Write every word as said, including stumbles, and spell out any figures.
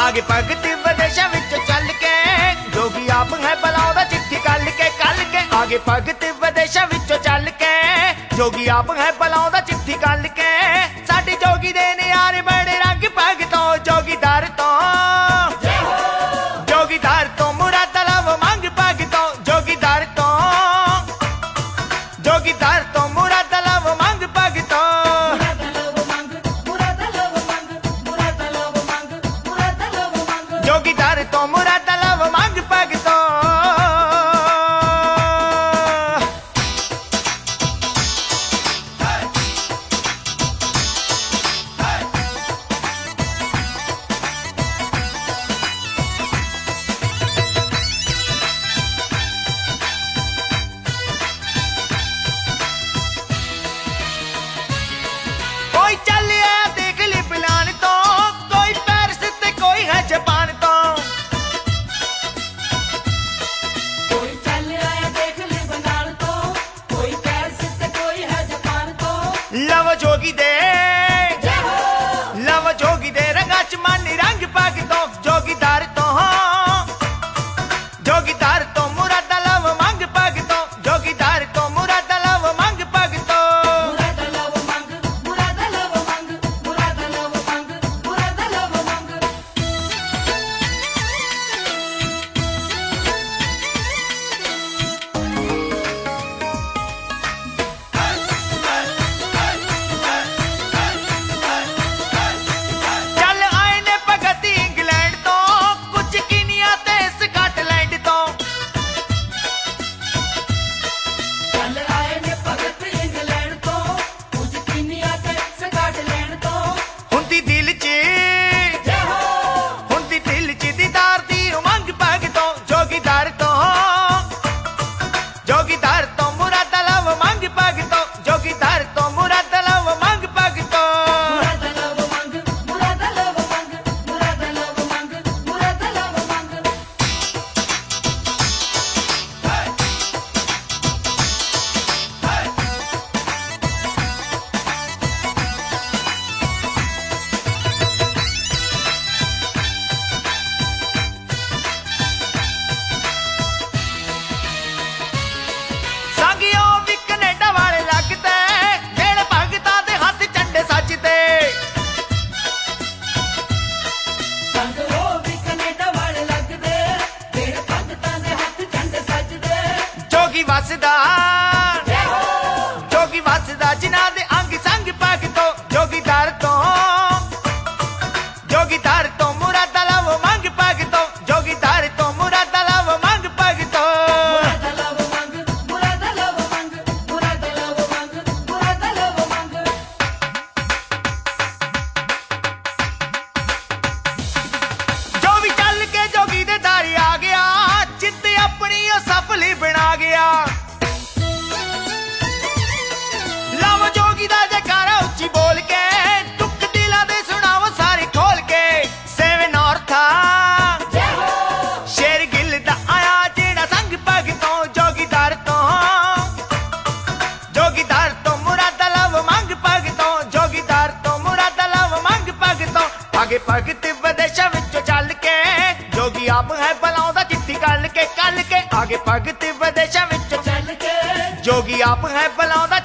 आगे भगत विदेशा विच चल के जोगी आप है बुलाउंदा चिट्ठी कल के कल के आगे भगत विदेशा विच चल के जोगी आप है बुलाउंदा चिट्ठी कल के साडे जोगी दे नियारे बड़े रंग भगतों जोगी दर तो जोगी दर तो मुराद लव मंग भगतों जोगी दर तो जोगी दर तो मुराद लव मंग भगतों जोगीदार तो मुराद लव मंग भगतों कोई चलिया देख ली पिलान तो कोई पेरिस ते कोई है जापान तो कोई चल आया देख ले बंगाल तो कोई पेरिस ते कोई है जापान तो लव जोगी दे लव जोगी दे रंगा च मानी रंग भगतों जोगीदार तो जोगीदार तो मुराद लव मंग भगतों जोगीदार तो मुराद लव मंग भगतों मुराद लव मंग मुराद लव मंग मुराद लव मंग मुराद लव मंग चल आए ने भगत इंग्लैंड तो कुछ कीनिया ते स्कॉटलैंड तो चल आए ने भगत इंग्लैंड तो कुछ कीनिया ते स्कॉटलैंड तो हुंदी दिल च जय हो हुंदी दिल च दीदार दी उमंग भगतों जोगीदार तो जोगीदार तो मुराद लव मंग भगतों जोगीदार तो मुराद लव मंग भगतों मुराद लव मंग मुराद लव मंग मुराद लव मंग मुराद लव मंग संगियो भी कनेडा वाले लगते जेड़े भगतां दे हथ झंडे सजदे संग हो भी कनेडा वाले लगदे तेरे भगतां दे हत्थ झंडे सजदे जोगी वसदा जय हो जोगी वसदा जिन्हां दे अंग संग भगतों जोगीदार तो जोगीदार तो मुराद लव मंग भगतों जोगीदार तो मुराद लव मंग भगतों मुराद लव मंग मुराद लव मंग मुराद लव मंग मुराद लव मंग जो भी चल के जोगी दे दारी आ गया चित अपनी ओ सफली बना गया लव जोगी दा जयकारा उच्ची बोल के दुख दिला दे सुनाओ सारे खोल के सेवन नॉर्था जय हो शेर गिल दा आया जेड़ा संग भगतों जोगीदार तो जोगीदार तो मुराद लव मंग भगतों जोगीदार तो मुराद लव मंग भगतों आगे भगत विदेशा विच चल के जोगी आप है बुलाउंदा चिट्ठी कल के कल के आगे भगत विदेशा विच चल के जोगी आप है बुलाउंदा